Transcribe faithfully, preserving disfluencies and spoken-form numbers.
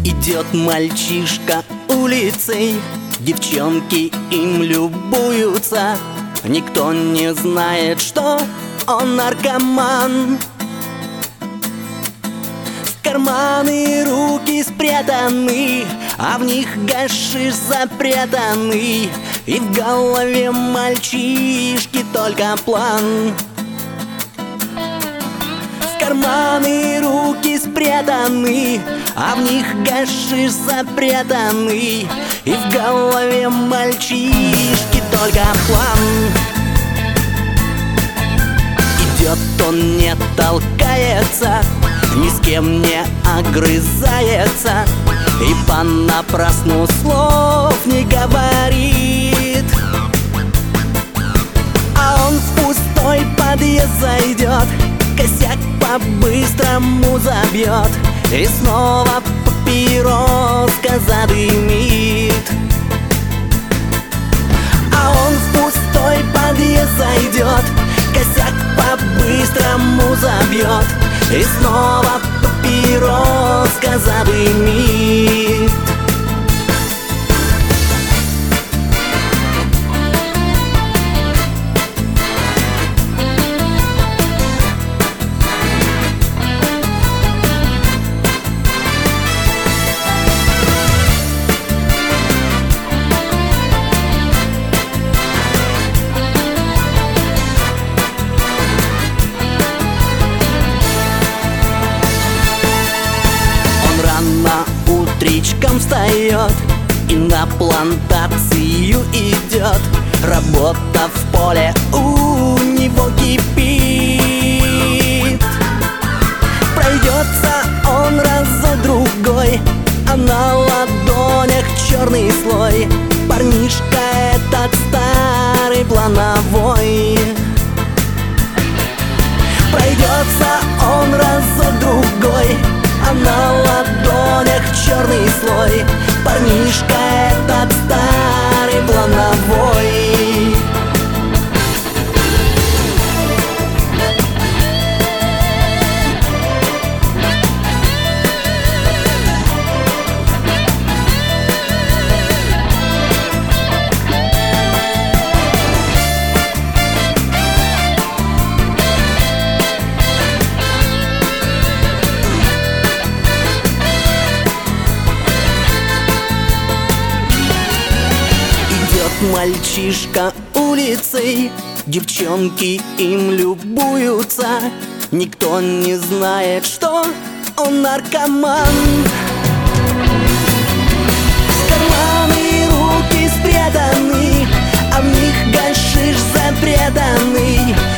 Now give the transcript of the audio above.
Идет мальчишка улицей, девчонки им любуются. Никто не знает, что он наркоман. В карманы руки спрятаны, а в них гашиш запрятанный. И в голове мальчишки только план. В карманы руки спрятаны, а в них гашиш запрятанный. И в голове мальчишки только план. Идет он, не толкается, ни с кем не огрызается, и понапрасну слов не говорит. А он в пустой подъезд зайдет, косяк по-быстрому забьет и снова папироска задымит. А он в пустой подъезд зайдет, косяк по-быстрому забьет и снова папироска задымит. Утречком встает и на плантацию идет. Работа в поле у него кипит. Пройдется он разок-другой, а на ладонях черный слой. Парнишка этот старый плановой. Пройдется он разок-другой, а на ладонях черный слой. Парнишка этот старый плановой. Мальчишка улицей, девчонки им любуются. Никто не знает, что он наркоман. В карманы руки спрятаны, а в них гашиш запрятанный.